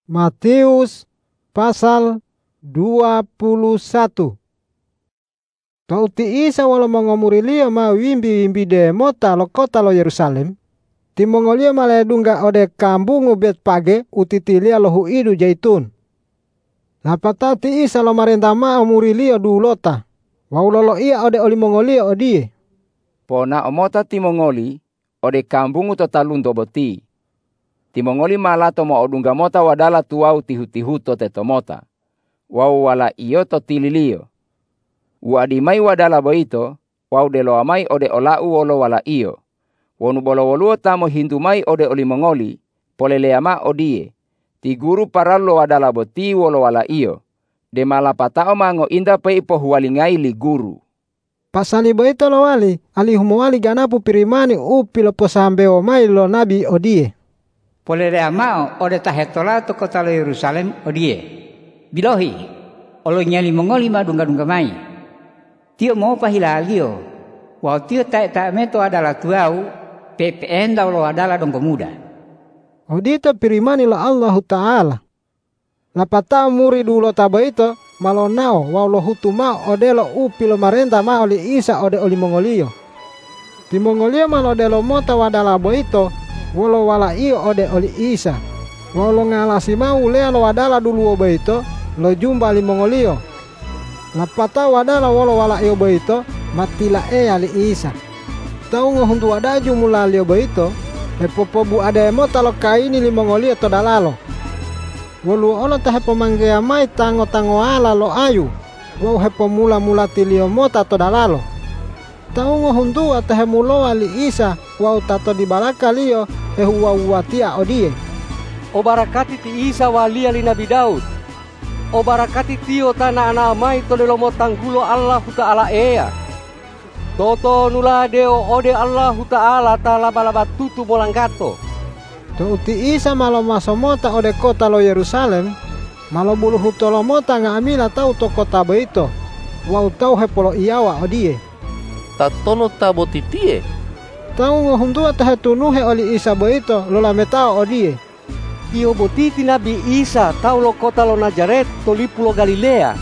Matius pasal 21. Tauti Isa wala mangomurilio ma wimbi demo talo kota lo Yerusalem. Timongolio maledunga ode kambungu Betpage utitilia lo huidu Jaitun. Lapata ti Isa lo marenta ma omurilio dulota. Waulolo ia ode oli mongolio odie. Pona omota timongoli ode kambungu totalunto boti. Timongoli malato mo odunga mota wadala tuau tihu-tihu to tetomota. Wau wala iyo to tililio. Uadimai wadala boito, wau delo amai ode olau wolo wala iyo. Wonu bolo woluo tamo hindumai ode oli mongoli, polele ama odie. Ti guru paralo wadala boti wolo wala iyo. De malapatao mango inda peipo huwalingai li guru. Pasali boito lo wali, ali humawali ganapu pirimani upilo posambeo mai lo nabi odie. Polere amao ode tahetolato kota lo Yerusalem odie. Bilohi, olo nyali mongoli madunga-dunga mai. Tio mo pahilalio. Wau tio tak meto adalah tuau, PPN daulo adalah donggo muda. Odito pirimani lo Allah Ta'ala. Lapata muri dulo tabaito malonao wau lo hutuma odelo upilo marenta ma oli Isa ode oli mongolio. Ti mongolio malodelo mota wadala boito wolo wala iyo ode oli Isa. Wolo ngalasi mau lea lo wadala dulu boito lo jumba li mongolio. Lapata wadala wolo wala iyo boito matila ali Isa. Tau ngohuntu wadaju mula lio boito hepopobu ade mota lo kaini li mongolio to dalalo. Wolu ono ta hepo manggea mai tango ala lo ayu. Wau hepo mula tilio mota to dalalo. Tau ngohuntu atahe mulo ali Isa wau tato di balaka lio huwa watia odie. O barakati ti Isa walia li Nabi Daud. O barakati tio tanah ana mai to delomo tanggulo Allah Ta'ala ea. Toto nula deo ode Allah Ta'ala ta laba tutu molanggato. Tuti Isa malo masomota ode kota lo Yerusalem. Malo bulu hutolo mota nga amila tau to kota beito. Wau tau hepolo iyawa odie. Tatono tabo titie. Tau ngohundua tahe tunuhe oli Isa beito lola metao odie. Iyo botiti Nabi Isa tau lo kota lo Nazaret to lipu lo Galilea.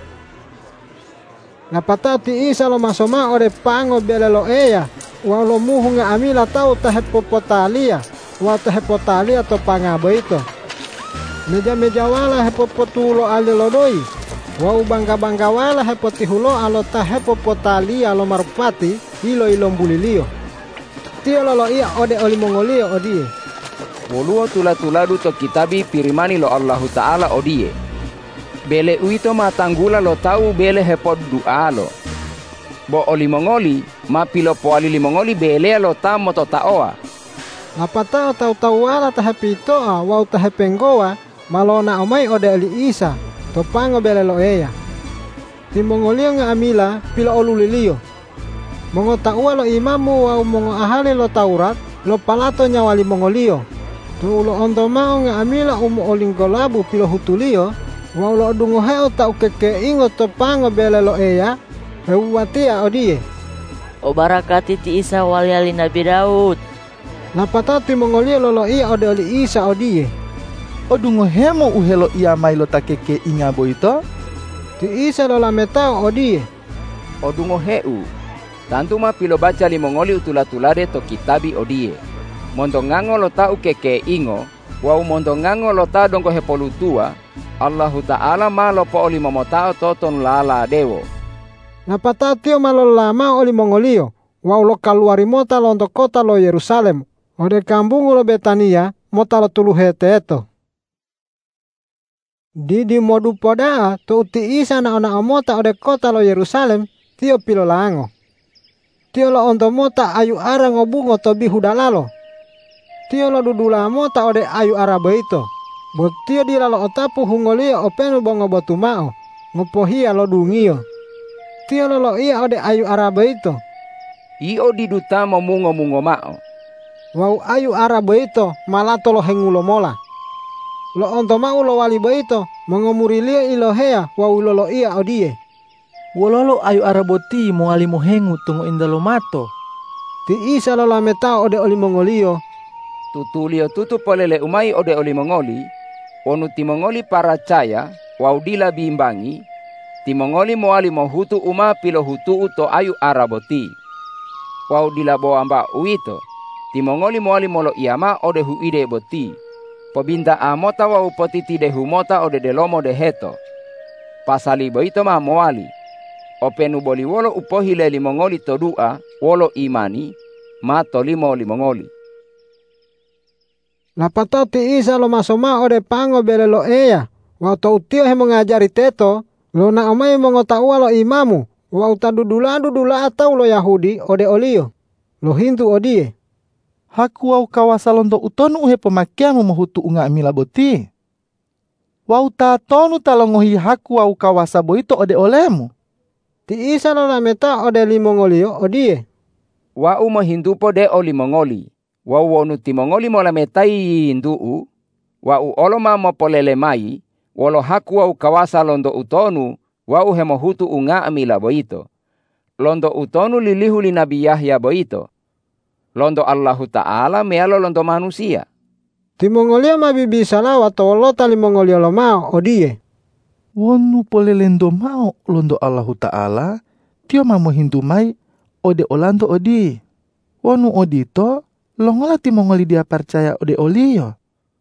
Napata ti Isa lo masoma ode pango bele lo eya. Wau lo muhu nga amila tau tahe popotalia. Wau tahe potalia to panga beito. Meja wala hepopotulo ali lo doi. Wau bangga wala hepotihulo alo tahe popotalia lo marupati ilo bulilio. Tio lo ia ode oli mongolio odie. Woluo tula-tuladu to kitabi pirimani lo Allah Ta'ala odie. Bele uito matanggula lo tau bele hepod dualo. Bo oli mongoli ma pilo poali li mongoli bele lo tamo to taoa. Napata tau ala tahe pitoa wau tahe penggoa malona omai ode oli Isa to pango bele lo eya. Ti mongolio nga amila pilo olulilio. Mongo taua lo imamu wau mongo ahali lo Taurat lo palato nyawali mongolio. Tulo ondo mau nga amila olinggolabu pilo hutulio. Wau lo dungo heo tau keke ingo to pango bele lo eya. Watia odie. O barakati ti Isa waliali Nabi Daud. Napata ti mongolio lolo ia ode oli Isa odie. O dungo hemo uhelo ia mai lo takeke inga boito. Ti Isa lola metao odie. O dungo heu. Tantu ma pilo baca li mongoli utula-tulade to kitabi odie. Mondo ngango lo tau keke ingo, wau mondo ngango lo ta dongko hepolutua, Allah Ta'ala ma lo po oli momotao toton lala dewo. Napata tio malo lama oli mongolio, wau lo kaluari mota lo untuk kota lo Yerusalem, ode kambungu lo Betania, mota lo tuluhete eto. Di modu podaa, to uti Isa na ona mota ode kota lo Yerusalem, tio pilo lango. Tio lo onto mota ayu ara ngobungo to bihudalalo. Tio lo dudula mota ode ayu ara beito. Bo tio dila lo otapu hungolio openu bongo botumao. Ngopohia lo dungio. Tio lo ia ode ayu ara beito. Io diduta mungo mao. Wau ayu ara beito malato lo hengulo mola. Lo onto mau lo wali beito mongomurilia ilohea wau lo ia odie. Wololo ayu araboti moali mohengu tungo indalo mato. Ti Isa lo lametao ode oli mongolio. Tutulio tutu polele umai ode oli mongoli. Onu timongoli paracaya wau dila bimbangi, timongoli moali mohutu uma pilo hutu to ayu araboti. Wau dila boamba uito, timongoli moali molo iama ode huide boti. Pobinda amota wau potiti de humota ode delomo de heto. Pasali boito ma moali. Openu boli wolo upohile limongoli todua wolo imani, ma tolimo limongoli. Lapatao ti Isa lo masoma ode pango bele lo eya. Wau to utio he mengajari teto. Lo na omai mongotaua lo imamu. Wau tadudula atau lo Yahudi ode olio. Lo hintu odie. Haku wau kawasa londo utonu uhe pemakiamu mohutu unga amila boti. Wau ta tonu talongohi haku wau kawasa boito ode olemu. Ti Isa lo lameta ode limongolio odie. Wau mohindupo de o limongoli. Wau wonu timongoli mo lametai induu. Wau oloma mo polele mai. Wolo haku wau kawasa londo utonu. Wau he mohutu unga amila boito. Londo utonu lilihu li Nabi Yahya boito. Londo Allahu Ta'ala mealo londo manusia. Timongolio mabibi salawa tolota limongolio lo mao odie. Wonu polelendo mao londo Allahu Ta'ala. Tio mamo hindu mai ode olando odi. Wonu odito longola timongoli dia percaya ode olio.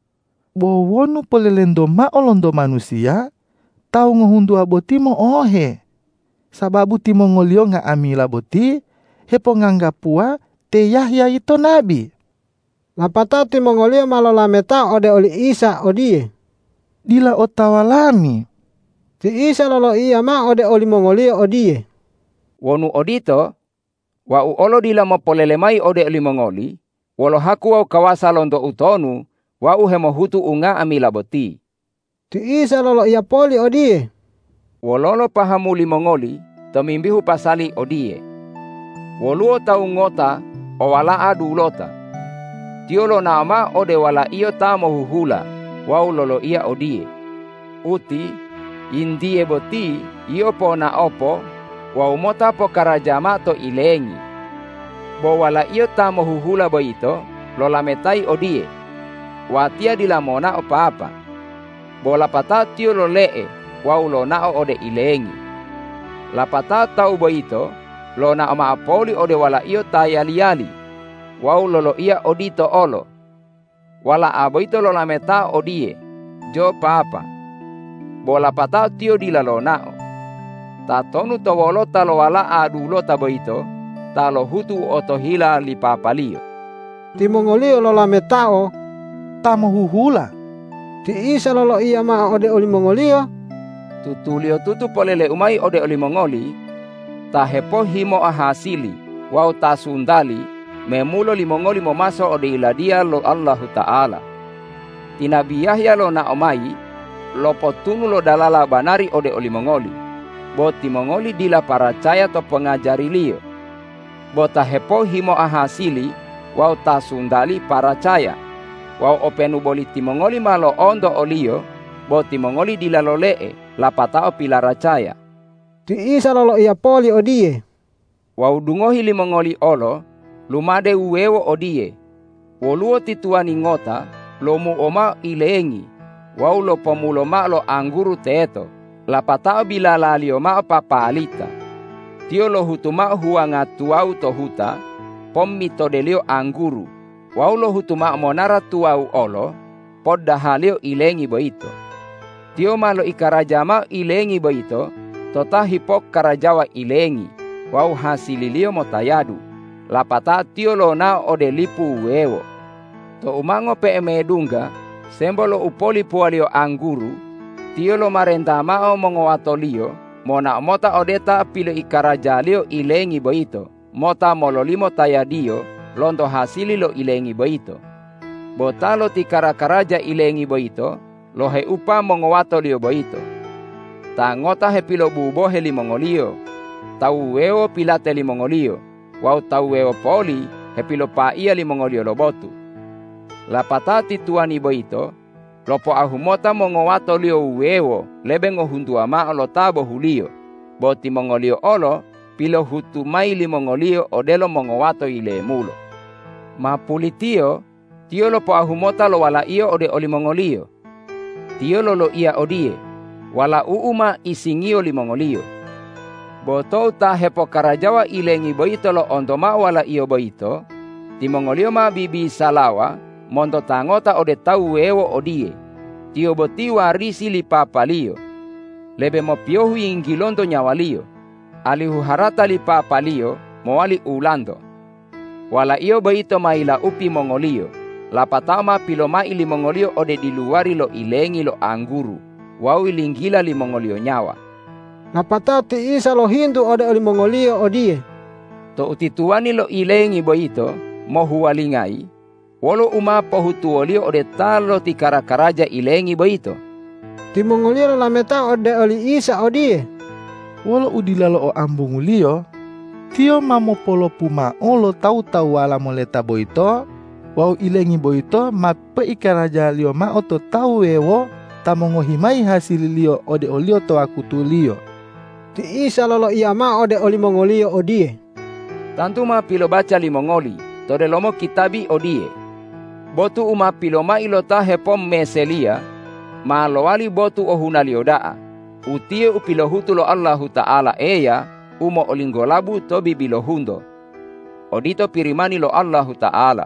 Bo wonu polelendo mao londo manusia. Tau ngohundu aboti mo ohe. Sababu timongolio nga amila boti. Hepo nganggapua te Yahya ito nabi. Lapatao timongolio malolameta ode oli Isa odie. Dila otawalami. Ti Isa lolo iya ma ode oli mongolio odie. Wonu odito, wau olo dila mo polele mai ode oli mongoli. Wolo haku wau kawasa londo utonu, wau he mohutu unga amila boti. Ti Isa lolo iya poli odie. Wololo pahamu limongoli, tomimbihu pasali odie. Woluo tau ngota, o wala adu lota. Tiolo nama ode wala iyo tamo huhula, wau lolo iya odie. Uti, indie boti, iyo po na opo, wau mota po karajama to ilengi. Bo wala iyo tamo huhula boito, lola metai odie. Watia dilamona opa-apa. Bo lapata tio lo lee, wau lo nao ode ilengi. Lapata tau boito, lo na oma apoli ode wala iyo tayali-yali. Wau lolo iya odito olo. Wala aboito lo lameta odie. Jo papa. Bola pata tio dila lo nao. Ta tonu to wolo talo wala adulo taboito. Talo hutu otohila li papalio. Timongolio lo lametao. Tamo huhula. Ti Isa lolo iya ma ode oli mongolio. Tutulio tutu polele umai ode oli mongoli. Ta hepo himo ahasili. Wau ta sundali. Memulo limongoli momaso ode iladia lo Allahu Ta'ala. Tinabi Yahya lo na omai. Lo potunu lo dalala banari ode olimongoli. Bo timongoli dila paracaya to pengajari lio. Bo ta hepo himo ahasili. Wau ta sundali paracaya. Wau openu boli timongoli malo ondo olio. Bo timongoli dila lo lee. Lapatao pilaracaya. Ti Isa lolo iya poli odie. Wau dungohi limongoli olo. Lumade uwewo odie. Woluo tituani ngota. Lomu oma ilengi. Wau lo pomulo ma lo anguru teto. Lapatao bila lalio ma papalita. Tio lo hutuma huanga tuau to huta. Pommi todelio anguru. Wau lo hutuma monara tuau olo. Podda halio ilengi boito. Tio malo ikaraja ma ilengi boito. Tota hipok karajawa ilengi. Wau hasililio motayadu. Lapata tio lo na ode lipu wewo. To umango pe emedunga. Sembolo upoli pualio anguru. Tio lo marenta mao mongowatolio. Mona mota odeta pilo ikarajalio ilengi boito. Mota mololimo tayadio. Londo hasili lo ilengi boito. Botalo tikarakaraja ilengi boito. Lo he upa mongowatolio boito. Tangota he pilo bubo he limongolio. Tau weo pilate limongolio. Wau tau weo poli he pilo pa ia limongolio lobotu. Lapatati tuani boito. Lopo ahumota mongowato lio uwewo. Lebengo hundua ma lo tabo hulio. Boti mongolio olo. Pilo hutu maili mongolio odelo mongowato ile mulo. Ma pulitio. Tio lopo ahumota lo wala iyo ode oli mongolio. tio lolo ia odie, wala uuma isingio limongolio. Botou ta hepo karajawa ilengi boito lo ondoma wala iyo boito, timongolio ma bibi salawa, mondo tangota ode tau wewo odie, tio boti warisi li papalio. Lebe mo piohu inggilondo nyawalio, alihu harata li papalio, moali ulando. Wala iyo boito maila upi mongolio, lapatama piloma ili mongolio ode diluari lo ilengi lo angguru, wau ilinggila li mongolio nyawa. Napatao ti Isa lo hindu ode oli mongolio odie. To utituani lo ilengi boito, mo huwalingai, wolo uma pohutuolio ode talo ti karakaraja ilengi boito. Ti mongolio lo lameta ode oli Isa odie. Wolo udilalo o ambungulio, tio mamo polo pumao lo tau-tau wala moleta boito, wau ilengi boito mape ikaraja lio ma oto tau wewo tamongohimai hasililio ode olio to akutulio. Ti Isa lolo ia ma ode oli mongolio odie. Tantu ma pilo baca li mongoli, tode lomo kitabi odie. Botu uma pilo ma ilota hepom meselia, ma loali botu ohunaliodaa. Utie upilo hutu lo Allahu Ta'ala eya, umo olinggolabu tobi bilohundo. Odito pirimani lo Allahu Ta'ala.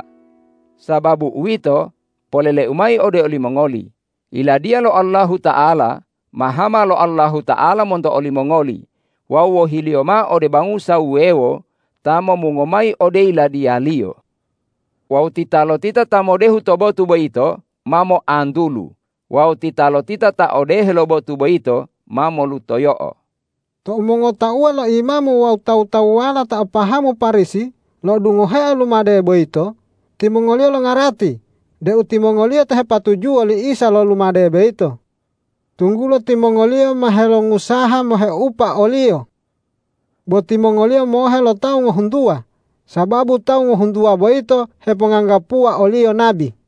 Sababu uito, polele umai ode oli mongoli. Ila dia lo Allahu Ta'ala, mahama lo Allahu Ta'ala mondo oli mongoli. Wawo hilioma ode bangusa uewo, tamo mungomai ode ila dia lio. Wau titalo tita tamodehu tobotu boito, mamo andulu. Wau titalo tita ta ode helobotu boito, mamo lutoyoo. To umongo taua lo imamu wau tau-tau wala ta pahamu parisi, lo dungohea lumade boito, timongolio lo ngarati, de utimongolio tehe patuju oli Isa lo lumade boito. Tunggulo timongolio mahelo ngusaha mohe upa olio. Bo timongolio mohe lo tau ngohundua, sababu tau ngohundua boito hepo nganggapua olio nabi.